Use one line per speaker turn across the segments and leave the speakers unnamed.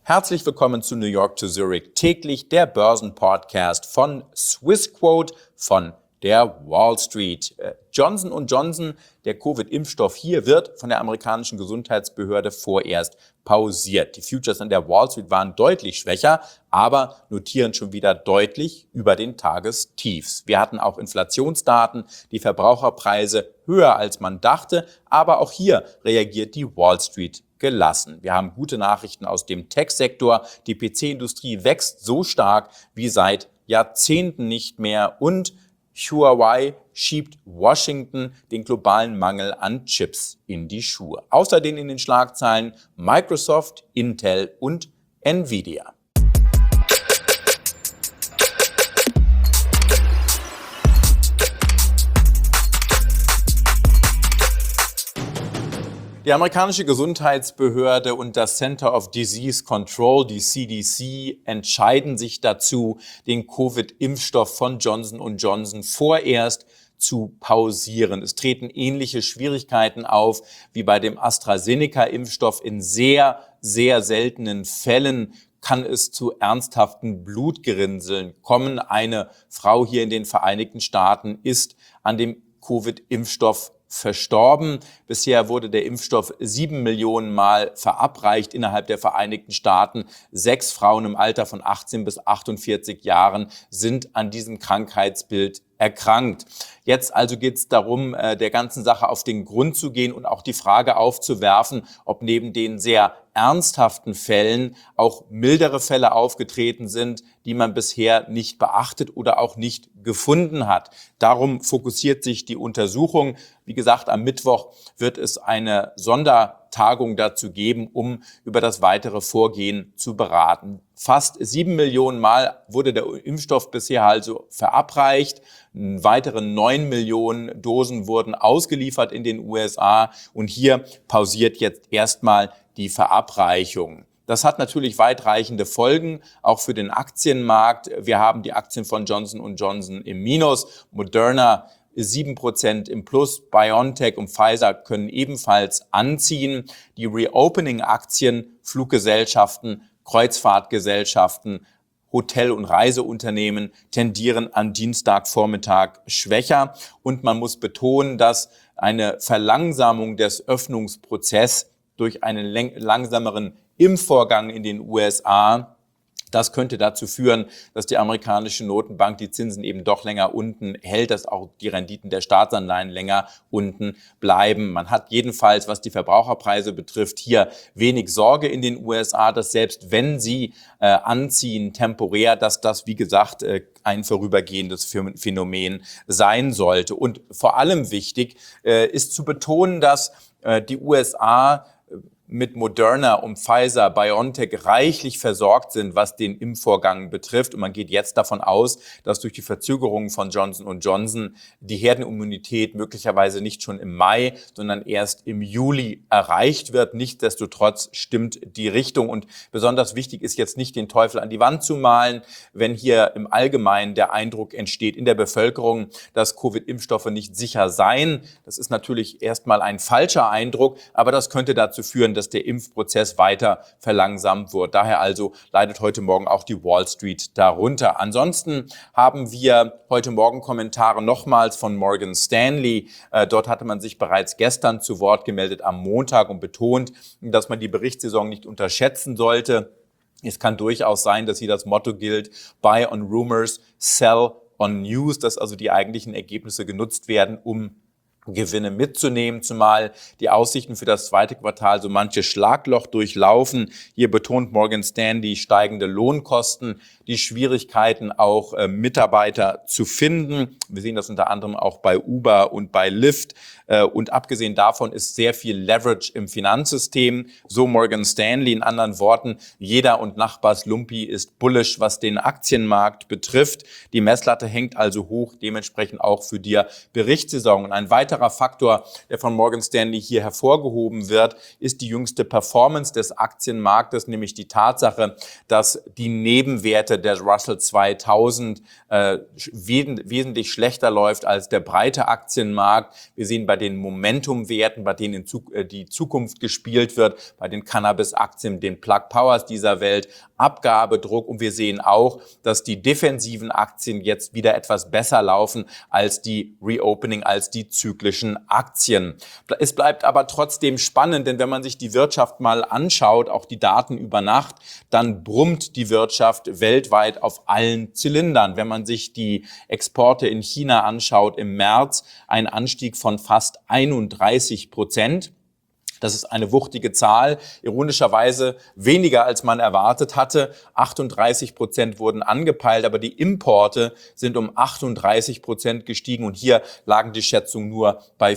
Herzlich willkommen zu New York to Zurich, täglich der Börsenpodcast von Swissquote von der Wall Street. Johnson & Johnson, der Covid-Impfstoff hier, wird von der amerikanischen Gesundheitsbehörde vorerst pausiert. Die Futures an der Wall Street waren deutlich schwächer, aber notieren schon wieder deutlich über den Tagestiefs. Wir hatten auch Inflationsdaten, die Verbraucherpreise höher als man dachte, aber auch hier reagiert die Wall Street gelassen. Wir haben gute Nachrichten aus dem Tech-Sektor. Die PC-Industrie wächst so stark wie seit Jahrzehnten nicht mehr und Huawei schiebt Washington den globalen Mangel an Chips in die Schuhe. Außerdem in den Schlagzeilen Microsoft, Intel und Nvidia. Die amerikanische Gesundheitsbehörde und das Center of Disease Control, die CDC, entscheiden sich dazu, den Covid-Impfstoff von Johnson & Johnson vorerst zu pausieren. Es treten ähnliche Schwierigkeiten auf wie bei dem AstraZeneca-Impfstoff. In sehr, sehr seltenen Fällen kann es zu ernsthaften Blutgerinnseln kommen. Eine Frau hier in den Vereinigten Staaten ist an dem Covid-Impfstoff verstorben. Bisher wurde der Impfstoff 7 Millionen Mal verabreicht innerhalb der Vereinigten Staaten. 6 Frauen im Alter von 18 bis 48 Jahren sind an diesem Krankheitsbild erkrankt. Jetzt also geht es darum, der ganzen Sache auf den Grund zu gehen und auch die Frage aufzuwerfen, ob neben den sehr ernsthaften Fällen auch mildere Fälle aufgetreten sind, die man bisher nicht beachtet oder auch nicht gefunden hat. Darum fokussiert sich die Untersuchung. Wie gesagt, am Mittwoch wird es eine Sondertagung dazu geben, um über das weitere Vorgehen zu beraten. Fast 7 Millionen Mal wurde der Impfstoff bisher also verabreicht. Weitere 9 Millionen Dosen wurden ausgeliefert in den USA und hier pausiert jetzt erstmal die Verabreichung. Das hat natürlich weitreichende Folgen, auch für den Aktienmarkt. Wir haben die Aktien von Johnson & Johnson im Minus, Moderna 7% im Plus, BioNTech und Pfizer können ebenfalls anziehen. Die Reopening-Aktien, Fluggesellschaften, Kreuzfahrtgesellschaften, Hotel- und Reiseunternehmen tendieren an Dienstagvormittag schwächer. Und man muss betonen, dass eine Verlangsamung des Öffnungsprozesses durch einen langsameren Impfvorgang in den USA, das könnte dazu führen, dass die amerikanische Notenbank die Zinsen eben doch länger unten hält, dass auch die Renditen der Staatsanleihen länger unten bleiben. Man hat jedenfalls, was die Verbraucherpreise betrifft, hier wenig Sorge in den USA, dass selbst wenn sie anziehen temporär, dass das, wie gesagt, ein vorübergehendes Phänomen sein sollte. Und vor allem wichtig ist zu betonen, dass die USA mit Moderna und Pfizer, BioNTech reichlich versorgt sind, was den Impfvorgang betrifft. Und man geht jetzt davon aus, dass durch die Verzögerung von Johnson & Johnson die Herdenimmunität möglicherweise nicht schon im Mai, sondern erst im Juli erreicht wird. Nichtsdestotrotz stimmt die Richtung. Und besonders wichtig ist jetzt nicht, den Teufel an die Wand zu malen, wenn hier im Allgemeinen der Eindruck entsteht in der Bevölkerung, dass Covid-Impfstoffe nicht sicher seien. Das ist natürlich erstmal ein falscher Eindruck, aber das könnte dazu führen, dass der Impfprozess weiter verlangsamt wird. Daher also leidet heute Morgen auch die Wall Street darunter. Ansonsten haben wir heute Morgen Kommentare nochmals von Morgan Stanley. Dort hatte man sich bereits gestern zu Wort gemeldet am Montag und betont, dass man die Berichtssaison nicht unterschätzen sollte. Es kann durchaus sein, dass hier das Motto gilt, Buy on Rumors, Sell on News, dass also die eigentlichen Ergebnisse genutzt werden, um Gewinne mitzunehmen, zumal die Aussichten für das zweite Quartal so manches Schlagloch durchlaufen. Hier betont Morgan Stanley steigende Lohnkosten, die Schwierigkeiten auch Mitarbeiter zu finden. Wir sehen das unter anderem auch bei Uber und bei Lyft. Und abgesehen davon ist sehr viel Leverage im Finanzsystem. So Morgan Stanley, in anderen Worten, jeder und Nachbars Lumpi ist bullish, was den Aktienmarkt betrifft. Die Messlatte hängt also hoch, dementsprechend auch für die Berichtssaison. Und ein weiterer weiterer Faktor, der von Morgan Stanley hier hervorgehoben wird, ist die jüngste Performance des Aktienmarktes, nämlich die Tatsache, dass die Nebenwerte der Russell 2000 wesentlich schlechter läuft als der breite Aktienmarkt. Wir sehen bei den Momentumwerten, bei denen die Zukunft gespielt wird, bei den Cannabis-Aktien, den Plug Powers dieser Welt, Abgabedruck, und wir sehen auch, dass die defensiven Aktien jetzt wieder etwas besser laufen als die Reopening, als die zyklischen Aktien. Es bleibt aber trotzdem spannend, denn wenn man sich die Wirtschaft mal anschaut, auch die Daten über Nacht, dann brummt die Wirtschaft weltweit auf allen Zylindern. Wenn man sich die Exporte in China anschaut, im März ein Anstieg von fast 31%. Das ist eine wuchtige Zahl, ironischerweise weniger als man erwartet hatte. 38% wurden angepeilt, aber die Importe sind um 38% gestiegen und hier lagen die Schätzungen nur bei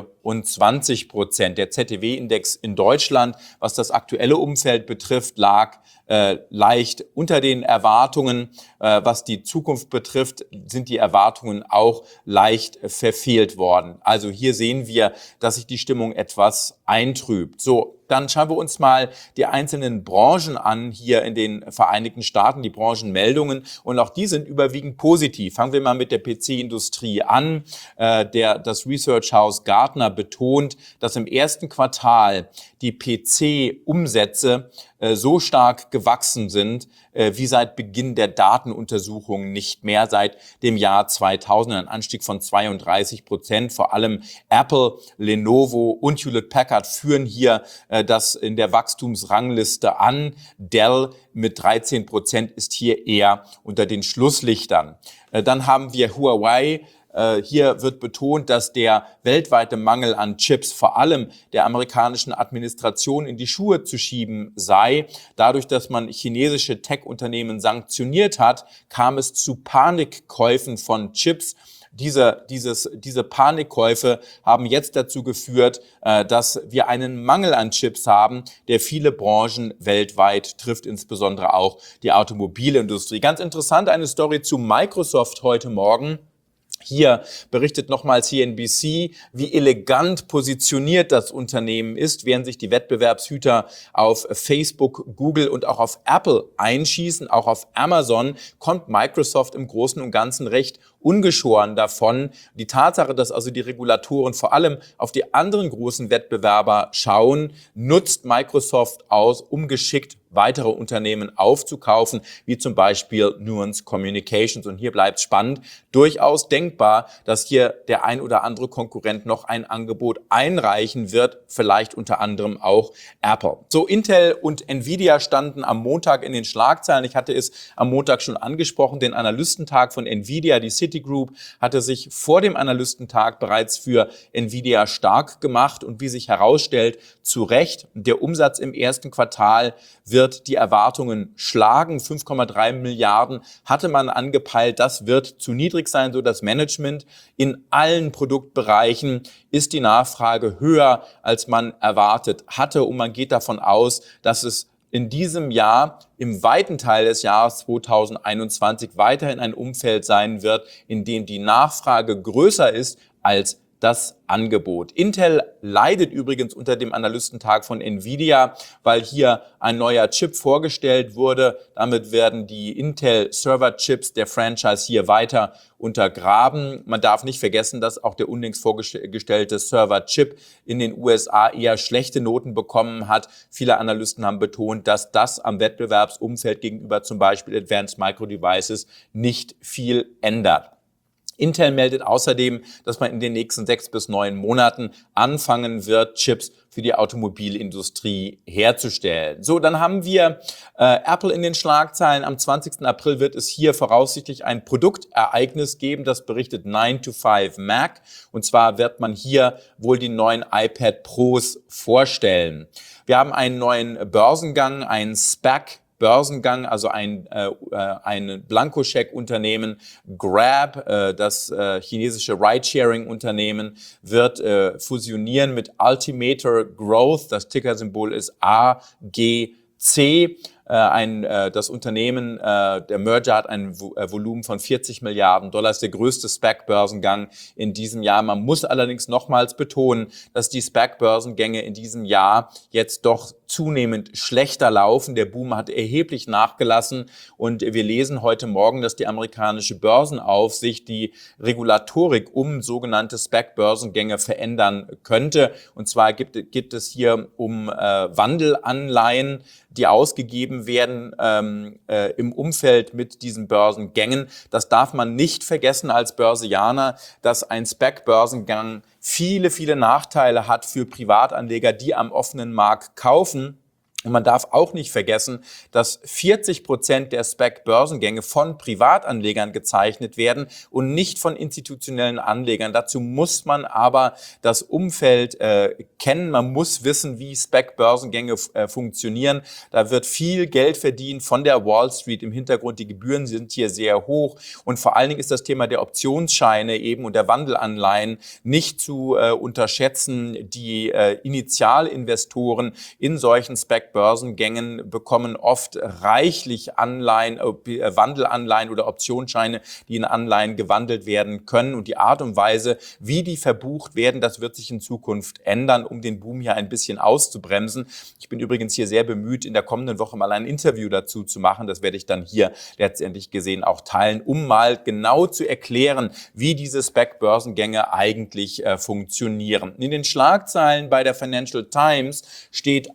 24%. Der ZTW-Index in Deutschland, was das aktuelle Umfeld betrifft, lag leicht unter den Erwartungen. Was die Zukunft betrifft, sind die Erwartungen auch leicht verfehlt worden. Also hier sehen wir, dass sich die Stimmung etwas eintrübt. So, dann schauen wir uns mal die einzelnen Branchen an hier in den Vereinigten Staaten, die Branchenmeldungen. Und auch die sind überwiegend positiv. Fangen wir mal mit der PC-Industrie an. Das Research House Gartner betont, dass im ersten Quartal die PC-Umsätze so stark gewachsen sind, wie seit Beginn der Datenuntersuchungen nicht mehr, seit dem Jahr 2000. Ein Anstieg von 32%. Vor allem Apple, Lenovo und Hewlett-Packard führen hier das in der Wachstumsrangliste an. Dell mit 13% ist hier eher unter den Schlusslichtern. Dann haben wir Huawei. Hier wird betont, dass der weltweite Mangel an Chips vor allem der amerikanischen Administration in die Schuhe zu schieben sei. Dadurch, dass man chinesische Tech-Unternehmen sanktioniert hat, kam es zu Panikkäufen von Chips. Diese Panikkäufe haben jetzt dazu geführt, dass wir einen Mangel an Chips haben, der viele Branchen weltweit trifft, insbesondere auch die Automobilindustrie. Ganz interessant, eine Story zu Microsoft heute Morgen. Hier berichtet nochmal CNBC, wie elegant positioniert das Unternehmen ist, während sich die Wettbewerbshüter auf Facebook, Google und auch auf Apple einschießen. Auch auf Amazon kommt Microsoft im Großen und Ganzen recht ungeschoren davon. Die Tatsache, dass also die Regulatoren vor allem auf die anderen großen Wettbewerber schauen, nutzt Microsoft aus, um geschickt weitere Unternehmen aufzukaufen, wie zum Beispiel Nuance Communications. Und hier bleibt spannend, durchaus denkbar, dass hier der ein oder andere Konkurrent noch ein Angebot einreichen wird, vielleicht unter anderem auch Apple. So, Intel und Nvidia standen am Montag in den Schlagzeilen. Ich hatte es am Montag schon angesprochen, den Analystentag von Nvidia. Die Citigroup hatte sich vor dem Analystentag bereits für Nvidia stark gemacht und wie sich herausstellt, zu Recht. Der Umsatz im ersten Quartal wird die Erwartungen schlagen. 5,3 Milliarden hatte man angepeilt. Das wird zu niedrig sein, so das Management. In allen Produktbereichen ist die Nachfrage höher, als man erwartet hatte. Und man geht davon aus, dass es in diesem Jahr, im weiten Teil des Jahres 2021, weiterhin ein Umfeld sein wird, in dem die Nachfrage größer ist als das Angebot. Intel leidet übrigens unter dem Analystentag von Nvidia, weil hier ein neuer Chip vorgestellt wurde. Damit werden die Intel Server Chips der Franchise hier weiter untergraben. Man darf nicht vergessen, dass auch der unlängst vorgestellte Server Chip in den USA eher schlechte Noten bekommen hat. Viele Analysten haben betont, dass das am Wettbewerbsumfeld gegenüber zum Beispiel Advanced Micro Devices nicht viel ändert. Intel meldet außerdem, dass man in den nächsten 6 bis 9 Monaten anfangen wird, Chips für die Automobilindustrie herzustellen. So, dann haben wir Apple in den Schlagzeilen. Am 20. April wird es hier voraussichtlich ein Produktereignis geben, das berichtet 9to5 Mac. Und zwar wird man hier wohl die neuen iPad Pros vorstellen. Wir haben einen neuen Börsengang, einen SPAC, Börsengang, also ein Blankoscheck-Unternehmen. Grab, das chinesische Ride-Sharing-Unternehmen, wird fusionieren mit Altimeter Growth. Das Tickersymbol ist AGC. Das Unternehmen, der Merger hat ein Volumen von 40 Milliarden $, ist der größte SPAC-Börsengang in diesem Jahr. Man muss allerdings nochmals betonen, dass die SPAC-Börsengänge in diesem Jahr jetzt doch zunehmend schlechter laufen. Der Boom hat erheblich nachgelassen und wir lesen heute Morgen, dass die amerikanische Börsenaufsicht die Regulatorik um sogenannte SPAC-Börsengänge verändern könnte. Und zwar geht es hier um Wandelanleihen, die ausgegeben werden im Umfeld mit diesen Börsengängen. Das darf man nicht vergessen als Börsianer, dass ein SPAC-Börsengang viele, viele Nachteile hat für Privatanleger, die am offenen Markt kaufen. Und man darf auch nicht vergessen, dass 40% der SPAC-Börsengänge von Privatanlegern gezeichnet werden und nicht von institutionellen Anlegern. Dazu muss man aber das Umfeld kennen. Man muss wissen, wie SPAC-Börsengänge funktionieren. Da wird viel Geld verdient von der Wall Street im Hintergrund. Die Gebühren sind hier sehr hoch. Und vor allen Dingen ist das Thema der Optionsscheine eben und der Wandelanleihen nicht zu unterschätzen. Die Initialinvestoren in solchen SPAC-Börsengängen bekommen oft reichlich Anleihen, Wandelanleihen oder Optionsscheine, die in Anleihen gewandelt werden können. Und die Art und Weise, wie die verbucht werden, das wird sich in Zukunft ändern, um den Boom hier ein bisschen auszubremsen. Ich bin übrigens hier sehr bemüht, in der kommenden Woche mal ein Interview dazu zu machen. Das werde ich dann hier letztendlich gesehen auch teilen, um mal genau zu erklären, wie diese SPAC-Börsengänge eigentlich funktionieren. In den Schlagzeilen bei der Financial Times steht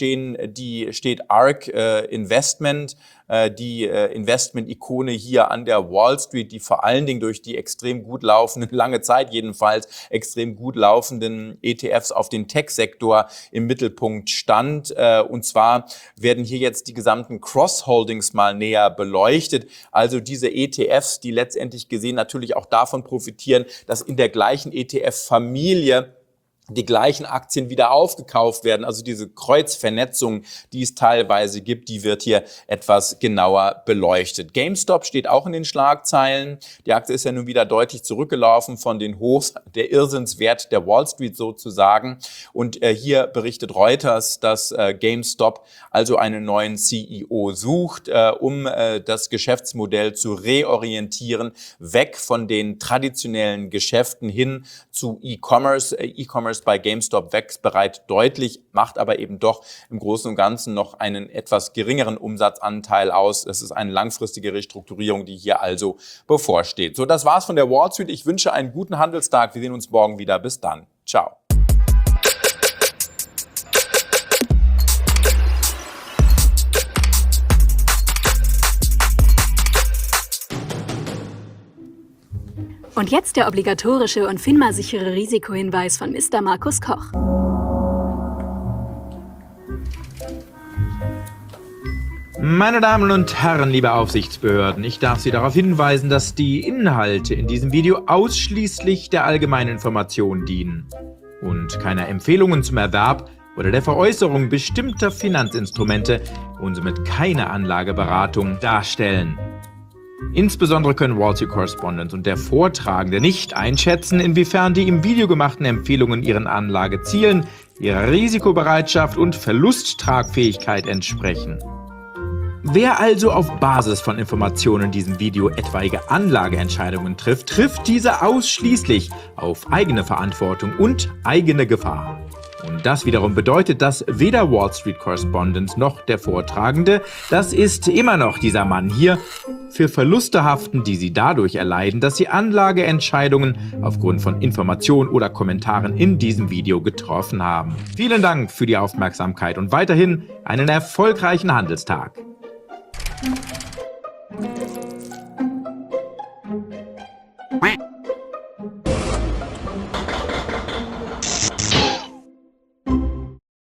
ARK Investment, die Investment-Ikone hier an der Wall Street, die vor allen Dingen durch die extrem gut laufenden, lange Zeit jedenfalls, extrem gut laufenden ETFs auf den Tech-Sektor im Mittelpunkt stand. Und zwar werden hier jetzt die gesamten Cross-Holdings mal näher beleuchtet. Also diese ETFs, die letztendlich gesehen natürlich auch davon profitieren, dass in der gleichen ETF-Familie die gleichen Aktien wieder aufgekauft werden. Also diese Kreuzvernetzung, die es teilweise gibt, die wird hier etwas genauer beleuchtet. GameStop steht auch in den Schlagzeilen. Die Aktie ist ja nun wieder deutlich zurückgelaufen von den Hochs, der Irrsinnswert der Wall Street sozusagen. Und hier berichtet Reuters, dass GameStop also einen neuen CEO sucht, um das Geschäftsmodell zu reorientieren, weg von den traditionellen Geschäften hin zu E-Commerce. E-Commerce bei GameStop wächst bereits deutlich, macht aber eben doch im Großen und Ganzen noch einen etwas geringeren Umsatzanteil aus. Es ist eine langfristige Restrukturierung, die hier also bevorsteht. So, das war's von der Wall Street. Ich wünsche einen guten Handelstag. Wir sehen uns morgen wieder. Bis dann. Ciao.
Und jetzt der obligatorische und FINMA-sichere Risikohinweis von Mr. Markus Koch.
Meine Damen und Herren, liebe Aufsichtsbehörden, ich darf Sie darauf hinweisen, dass die Inhalte in diesem Video ausschließlich der allgemeinen Information dienen und keine Empfehlungen zum Erwerb oder der Veräußerung bestimmter Finanzinstrumente und somit keine Anlageberatung darstellen. Insbesondere können Wall Street Correspondent und der Vortragende nicht einschätzen, inwiefern die im Video gemachten Empfehlungen ihren Anlagezielen, ihrer Risikobereitschaft und Verlusttragfähigkeit entsprechen. Wer also auf Basis von Informationen in diesem Video etwaige Anlageentscheidungen trifft, trifft diese ausschließlich auf eigene Verantwortung und eigene Gefahr. Und das wiederum bedeutet, dass weder Wall Street Correspondent noch der Vortragende, das ist immer noch dieser Mann hier, für Verluste haften, die sie dadurch erleiden, dass sie Anlageentscheidungen aufgrund von Informationen oder Kommentaren in diesem Video getroffen haben. Vielen Dank für die Aufmerksamkeit und weiterhin einen erfolgreichen Handelstag.